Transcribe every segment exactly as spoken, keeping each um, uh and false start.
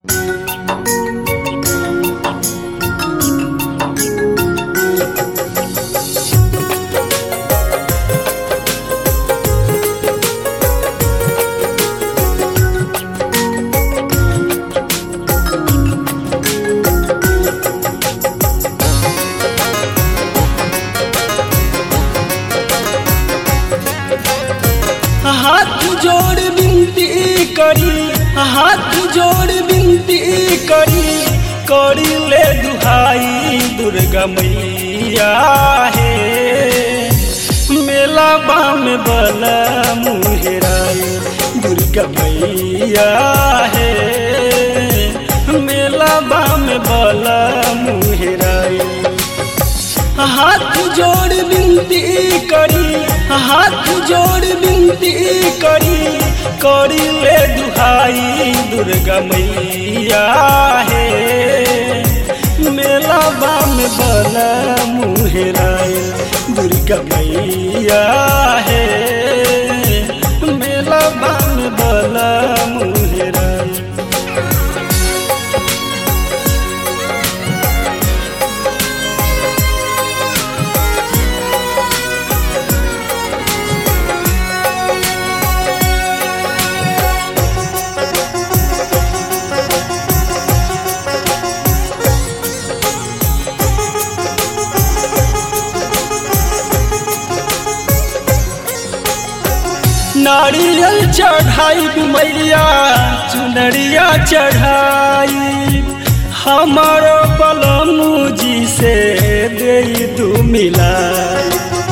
हाथ जोड़ विनती करी हाथ जोड़ विनती करी करी ले दुहाई दुर्गा मैया हे मेला बाम बला मुहराई दुर्गा मैया हे मेला बाम बला मुहराई हाथ जोड़ विनती करी हाथ जोड़ विनती करी करी ले दुहाई दुर्गा मैया हे मेला बाम बला मुहराई दुर्गा मैया हे मेला बाम बला मुहराई। नारियल चढ़ाई मैया चुनरिया चढ़ाई हमारो बलमू जी से दे दू मिलाई।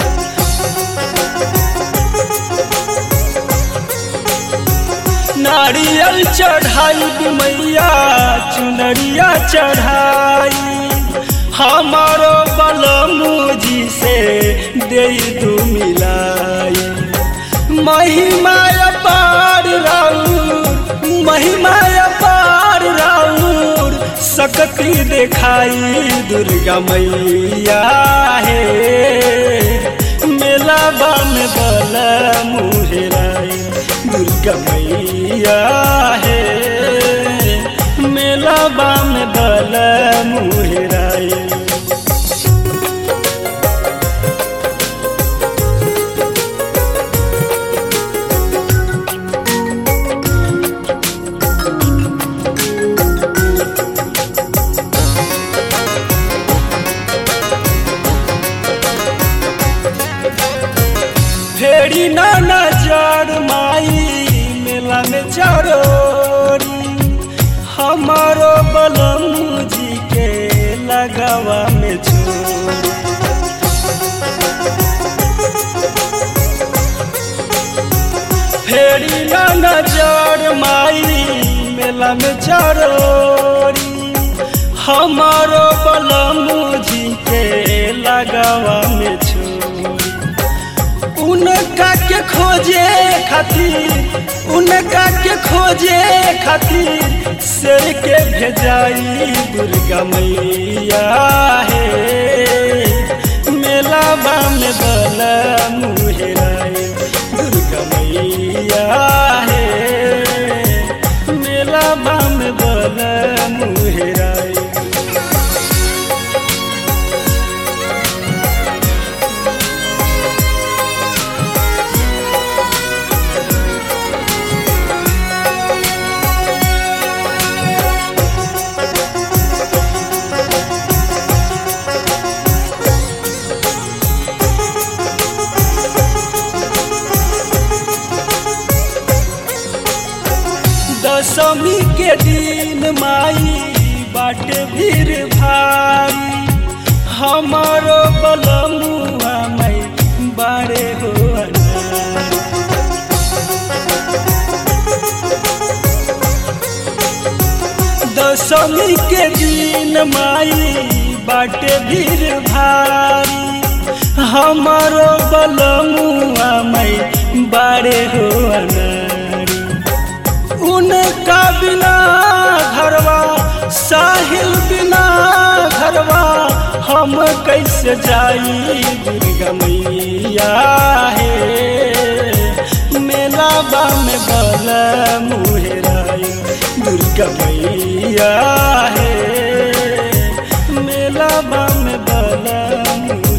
नारियल चढ़ाई मैया चुनरिया चढ़ाई हमारो बलमू जी से दे दू मिलाई। महिमा अपार राउर महिमा अपार राउर सकती दिखाई दुर्गा मैया हे मेला बाम बला मुहराई दुर्गा मैया हे मेला बाम बला मुहराई। फेरी ना नजर माई मेला में चरोरी हमारो बलमू जी के लगावा में छोरी। फेरी ना नजर माई मेला में चरोरी हमारो बलमू जी के लगावा में छोरी। उनका के खोजे खातिर उनका के खोजे खातिर शेर के भेजाई दुर्गा मैया हे मेला बाम बला मुहराई दुर्गा मैया हे मेला बाम बला मुहराई। दशमी के दिन माई बाटे भीड़ भारी हमारो बलमुआ माई बारे हो दशमी के दिन माई बाटे भीड़ भारी हमारो बलमुआ माई बारे हो उनका बिना घरवा साहिल बिना घरवा हम कैसे जाई दुर्गा मैया हे मेला बाम बला मुहराई दुर्गा मैया है मेला में बलम